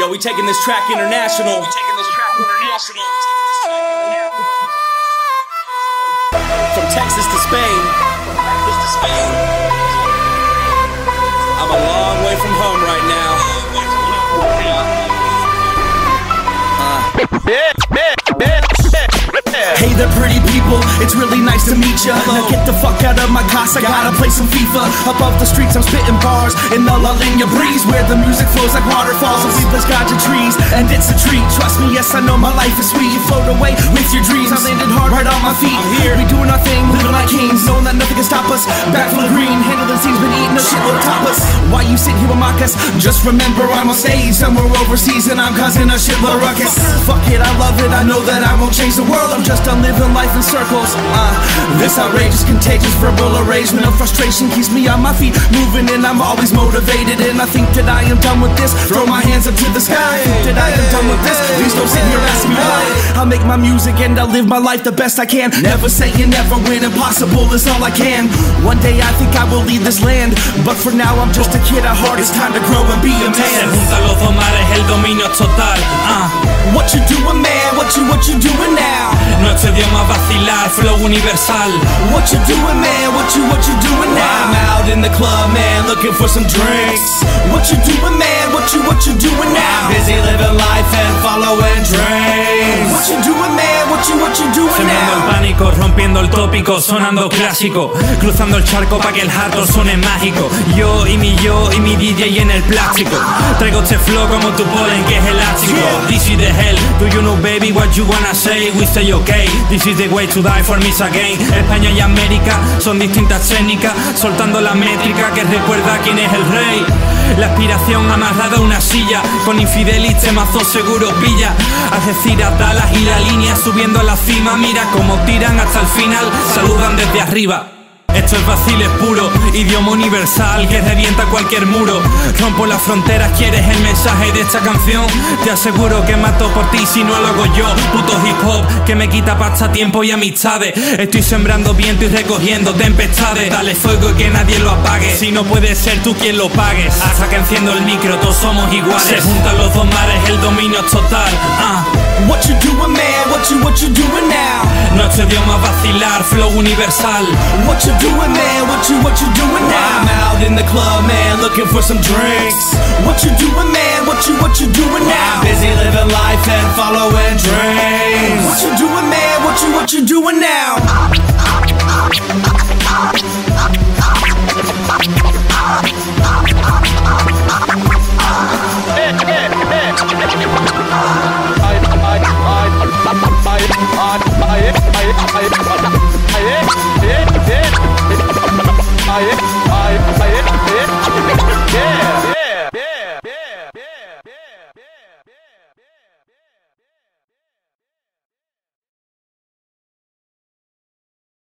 Yo, we taking this track international. From Texas to Spain. I'm a long way from home right now. Hey there pretty people, it's really nice to meet ya. Now get the fuck out of my casa, gotta play some FIFA. Above the streets I'm spitting bars in the La Linea breeze, where the music flows like waterfalls and we place gotcha trees. And it's a treat, trust me, yes I know my life is sweet. You float away with your dreams, I landed hard right on my feet. I'm here, we doing our thing, living like kings, knowing that nothing can stop us. Back full of green, handling scenes, been eating a shitload of tapas. Why you sit here and mock us? Just remember I'm on stage somewhere overseas and I'm causing a shitload of ruckus. Fuck it, I love it, I know that I won't change the world, I'm just done living life in circles. This outrageous, contagious verbal arrangement of frustration keeps me on my feet, moving and I'm always motivated. And I think that I am done with this, throw my hands up to the sky. I think that I am done with this, please don't sit here asking me why. I'll make my music and I'll live my life the best I can. Never say you never win, impossible is all I can. One day I think I will leave this land, but for now I'm just a kid at heart, it's time to grow and be a man. Se juntan los dos mares, el dominio es total. What you doing, man? What you doing now? Nuestro idioma vacilar, flow universal. What you doing, man? What you doing now? I'm out in the club, man, looking for some drinks. What you doing, man? What you doing now? I'm busy living life and following dreams. What you doing, man? What you doing Sembrando el now? pánico, rompiendo el tópico, sonando clásico, cruzando el charco pa' que el hardcore suene mágico. Yo y mi DJ en el plástico. Traigo este flow como tu polen que es elástico. This is the hell, do you know baby what you wanna say? We say okay, this is the way to die for me again. España y América son distintas técnicas, soltando la métrica que recuerda quién es el rey. La aspiración amarrada a una silla, con infidelis temazos seguro pilla. Algeciras, Dallas y la línea subiendo a la cima, mira cómo tiran hasta el final, saludan desde arriba. Esto es vacile puro, idioma universal que revienta cualquier muro. Rompo las fronteras, ¿quieres el mensaje de esta canción? Te aseguro que mato por ti si no lo hago yo. Puto hip hop que me quita pasta, tiempo y amistades. Estoy sembrando viento y recogiendo tempestades. Dale fuego y que nadie lo apague, si no puede ser tú quien lo pagues. Hasta que enciendo el micro todos somos iguales. Se juntan los dos mares, el dominio es total. What you doing, man? What you doing now? Nuestro idioma vacilar, flow universal. What you doing, man? What you doing now? I'm out in the club, man, looking for some drinks. What you doing, man? What you doing now? I'm busy living life and following dreams. What you doing, man? What you doing now?